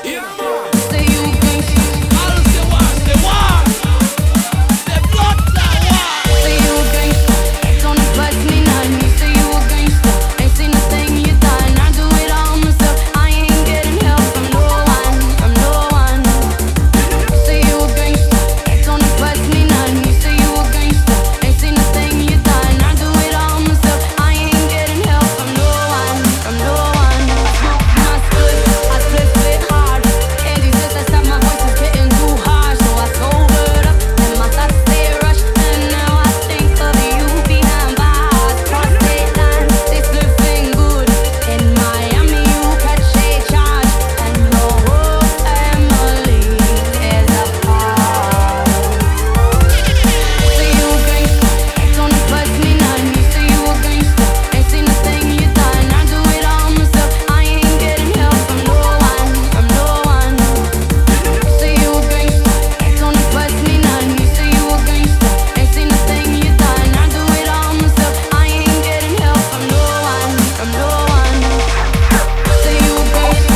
Say you gangsta. All say what? Say what? Say blood clot what? Say you gangsta. Don't bust me none. Say you a gangsta. Ain't seen a thing you done. I do it all myself. I ain't getting help from no one. From no one. Say you a gangsta. Don't bust me none. Say you a gangsta. Ain't seen a thing you done. I do it all myself. I ain't getting help from no one. From no one. My good. I flip it hard. Candy says that's how my voice is getting too hard. So I sobered up and my thoughts they rush. And now I think of you behind bars. Cross state lines, they slipping good. In Miami you catch a charge. And your whole family is apart. Say you a gangsta, don't bust me none. Say you a gangsta, ain't seen a thing you done. I do it all myself. I ain't getting help from no one. From no one. Say you a gangsta, don't bust me none. Say you a gangsta, ain't seen a thing you done. I do it all myself. I ain't getting help from no one. From no one. Say you a gangsta.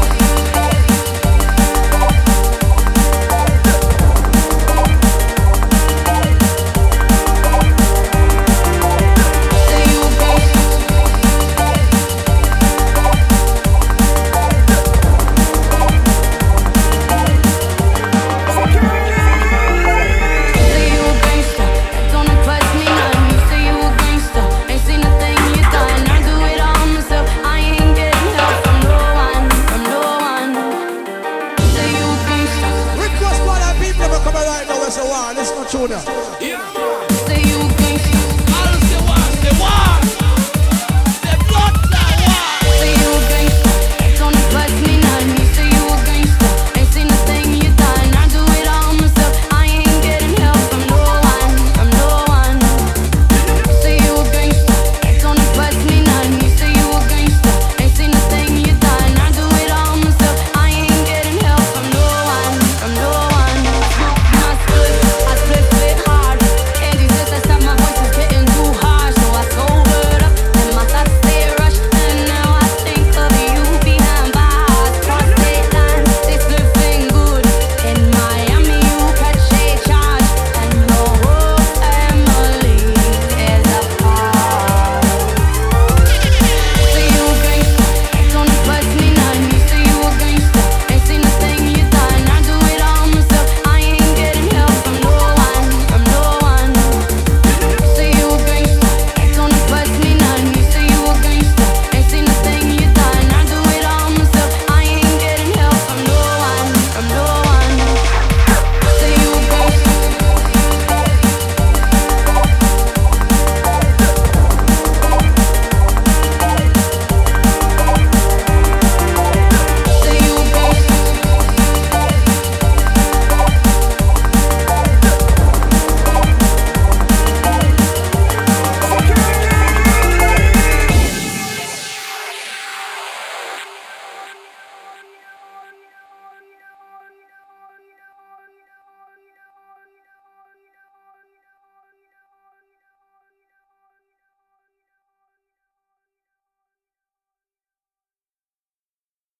Say you a gangsta. Say you a gangsta, don't bust me none. Say you a gangsta, ain't seen a thing you done. I do it all myself. I ain't getting help from no one. From no one. Say you a gangsta. Request for that people ever come right now. That's a war. Listen to tune. Yeah.